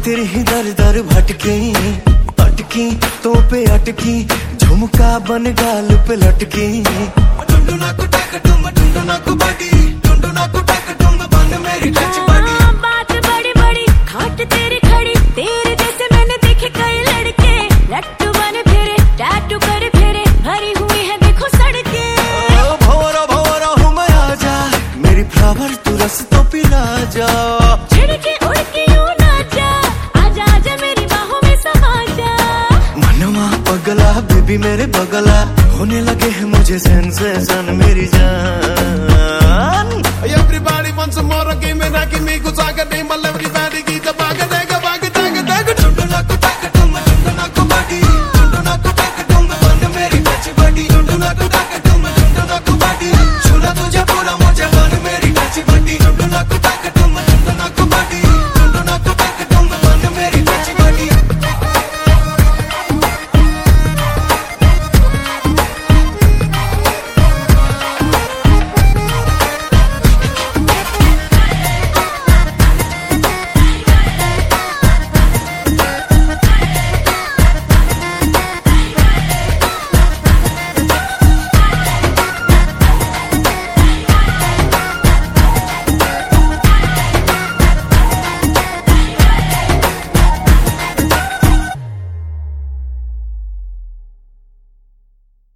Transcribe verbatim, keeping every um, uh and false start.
खातिर ही दर दर भटकी, अटकी तो पे अटकी, झुमका बन गाल पे लटकी। टुंडुना को टक टुम, टुंडुना को बड़ी, टुंडुना को टक टुम, बन मेरी टच बड़ी। बात बड़ी बड़ी खाट तेरी खड़ी, तेरे जैसे मैंने देखे कई लड़के, लट्टू बन फिरे टैटू कर फिरे, भरी हुई है देखो सड़के। भंवरा भंवरा हूँ मैं, आजा मेरी फ्लावर तू रस तो पिला जा। छिड़के उड़ के यूं ना जा, आजा आजा मेरी बाहों में समा जा। मनवा पगला बेबी मेरे बगला, होने लगे हैं मुझे सेंसेशन मेरी जान। Everybody wants some more, give me that, give me good, I got name, I love everybody, keep the bag of